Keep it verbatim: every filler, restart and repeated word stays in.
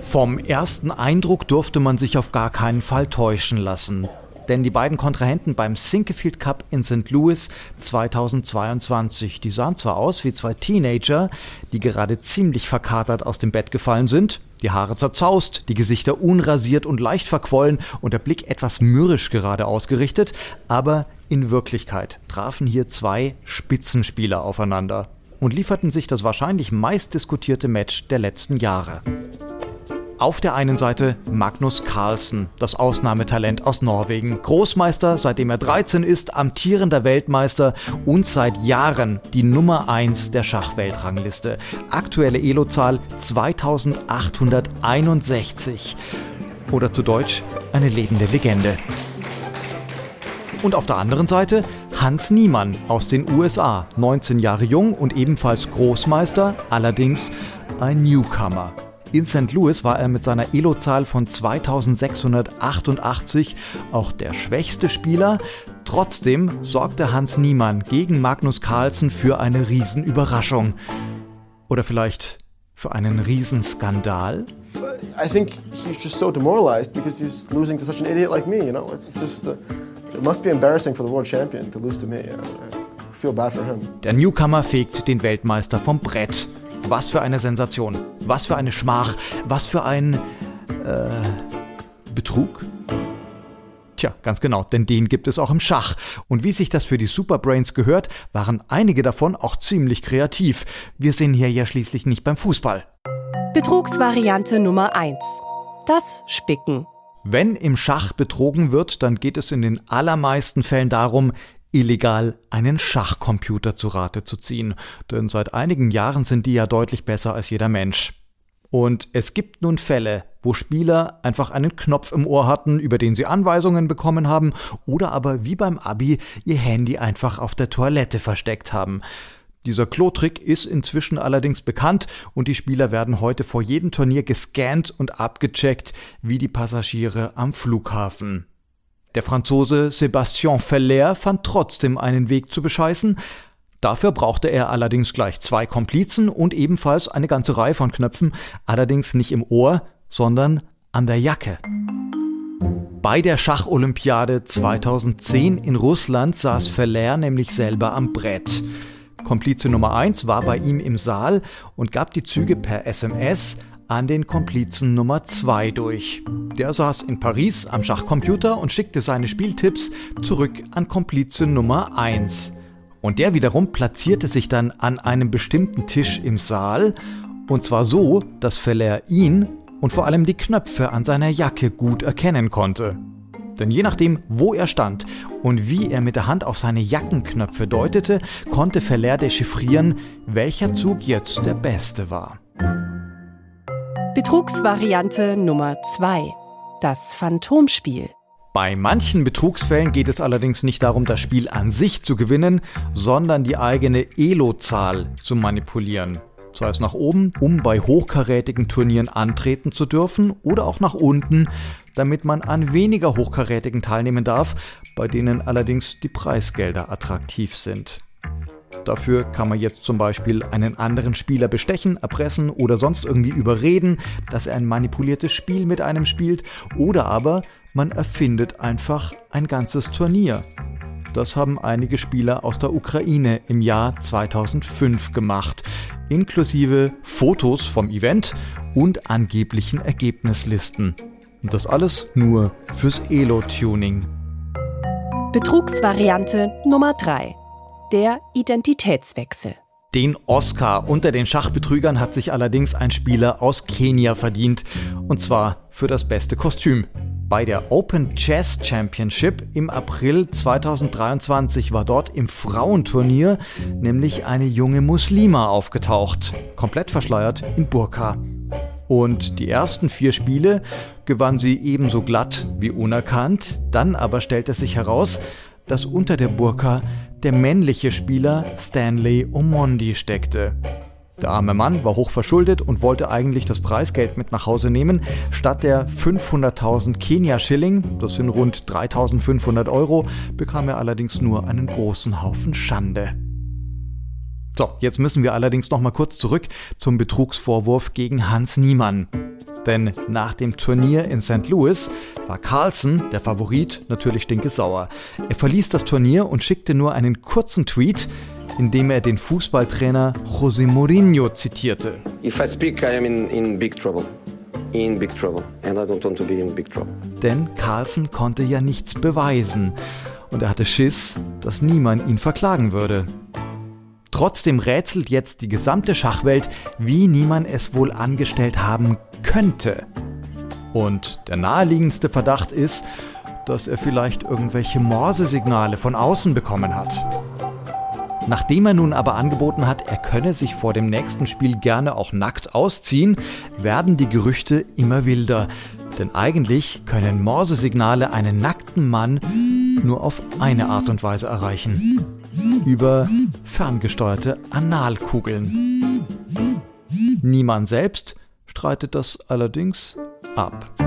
Vom ersten Eindruck durfte man sich auf gar keinen Fall täuschen lassen. Denn die beiden Kontrahenten beim Sinquefield Cup in Sankt Louis zweitausendzweiundzwanzig, die sahen zwar aus wie zwei Teenager, die gerade ziemlich verkatert aus dem Bett gefallen sind, die Haare zerzaust, die Gesichter unrasiert und leicht verquollen und der Blick etwas mürrisch gerade ausgerichtet, aber in Wirklichkeit trafen hier zwei Spitzenspieler aufeinander und lieferten sich das wahrscheinlich meistdiskutierte Match der letzten Jahre. Auf der einen Seite Magnus Carlsen, das Ausnahmetalent aus Norwegen. Großmeister, seitdem er dreizehn ist, amtierender Weltmeister und seit Jahren die Nummer eins der Schachweltrangliste. Aktuelle Elo-Zahl zweitausendachthunderteinundsechzig. Oder zu Deutsch eine lebende Legende. Und auf der anderen Seite Hans Niemann aus den U S A, neunzehn Jahre jung und ebenfalls Großmeister, allerdings ein Newcomer. In Sankt Louis war er mit seiner Elo-Zahl von zweitausendsechshundertachtundachtzig auch der schwächste Spieler. Trotzdem sorgte Hans Niemann gegen Magnus Carlsen für eine Riesenüberraschung. Oder vielleicht für einen Riesenskandal? I think he's just so demoralized because he's losing to such an idiot like me, you know? It's just uh, it must be embarrassing for the world champion to lose to me. I feel bad for him. Der Newcomer fegt den Weltmeister vom Brett. Was für eine Sensation, was für eine Schmach, was für ein äh, Betrug? Tja, ganz genau, denn den gibt es auch im Schach. Und wie sich das für die Superbrains gehört, waren einige davon auch ziemlich kreativ. Wir sind hier ja schließlich nicht beim Fußball. Betrugsvariante Nummer eins. Das Spicken. Wenn im Schach betrogen wird, dann geht es in den allermeisten Fällen darum, illegal einen Schachcomputer zu Rate zu ziehen. Denn seit einigen Jahren sind die ja deutlich besser als jeder Mensch. Und es gibt nun Fälle, wo Spieler einfach einen Knopf im Ohr hatten, über den sie Anweisungen bekommen haben, oder aber wie beim Abi ihr Handy einfach auf der Toilette versteckt haben. Dieser Klotrick ist inzwischen allerdings bekannt und die Spieler werden heute vor jedem Turnier gescannt und abgecheckt, wie die Passagiere am Flughafen. Der Franzose Sébastien Feller fand trotzdem einen Weg zu bescheißen. Dafür brauchte er allerdings gleich zwei Komplizen und ebenfalls eine ganze Reihe von Knöpfen, allerdings nicht im Ohr, sondern an der Jacke. Bei der Schacholympiade zweitausendzehn in Russland saß Feller nämlich selber am Brett. Komplize Nummer eins war bei ihm im Saal und gab die Züge per S M S an den Komplizen Nummer zwei durch. Der saß in Paris am Schachcomputer und schickte seine Spieltipps zurück an Komplize Nummer eins. Und der wiederum platzierte sich dann an einem bestimmten Tisch im Saal, und zwar so, dass Feller ihn und vor allem die Knöpfe an seiner Jacke gut erkennen konnte. Denn je nachdem, wo er stand und wie er mit der Hand auf seine Jackenknöpfe deutete, konnte Feller dechiffrieren, welcher Zug jetzt der beste war. Betrugsvariante Nummer zwei. Das Phantomspiel. Bei manchen Betrugsfällen geht es allerdings nicht darum, das Spiel an sich zu gewinnen, sondern die eigene Elo-Zahl zu manipulieren. Sei es nach oben, um bei hochkarätigen Turnieren antreten zu dürfen, oder auch nach unten, damit man an weniger hochkarätigen teilnehmen darf, bei denen allerdings die Preisgelder attraktiv sind. Dafür kann man jetzt zum Beispiel einen anderen Spieler bestechen, erpressen oder sonst irgendwie überreden, dass er ein manipuliertes Spiel mit einem spielt, oder aber man erfindet einfach ein ganzes Turnier. Das haben einige Spieler aus der Ukraine im Jahr zweitausendfünf gemacht, inklusive Fotos vom Event und angeblichen Ergebnislisten. Und das alles nur fürs Elo-Tuning. Betrugsvariante Nummer drei. Der Identitätswechsel. Den Oscar unter den Schachbetrügern hat sich allerdings ein Spieler aus Kenia verdient, und zwar für das beste Kostüm. Bei der Open Chess Championship im April zweitausenddreiundzwanzig war dort im Frauenturnier nämlich eine junge Muslima aufgetaucht, komplett verschleiert in Burka. Und die ersten vier Spiele gewann sie ebenso glatt wie unerkannt, dann aber stellte sich heraus, dass unter der Burka der männliche Spieler Stanley Omondi steckte. Der arme Mann war hochverschuldet und wollte eigentlich das Preisgeld mit nach Hause nehmen. Statt der fünfhunderttausend Kenia-Schilling, das sind rund dreitausendfünfhundert Euro, bekam er allerdings nur einen großen Haufen Schande. So, jetzt müssen wir allerdings noch mal kurz zurück zum Betrugsvorwurf gegen Hans Niemann. Denn nach dem Turnier in Sankt Louis war Carlsen, der Favorit, natürlich stinkesauer. Er verließ das Turnier und schickte nur einen kurzen Tweet, in dem er den Fußballtrainer José Mourinho zitierte. If I speak, I am in, in big trouble. In big trouble. And I don't want to be in big trouble. Denn Carlsen konnte ja nichts beweisen. Und er hatte Schiss, dass niemand ihn verklagen würde. Trotzdem rätselt jetzt die gesamte Schachwelt, wie niemand es wohl angestellt haben könnte. Und der naheliegendste Verdacht ist, dass er vielleicht irgendwelche Morsesignale von außen bekommen hat. Nachdem er nun aber angeboten hat, er könne sich vor dem nächsten Spiel gerne auch nackt ausziehen, werden die Gerüchte immer wilder. Denn eigentlich können Morsesignale einen nackten Mann nur auf eine Art und Weise erreichen. Über ferngesteuerte Analkugeln. Niemann selbst streitet das allerdings ab.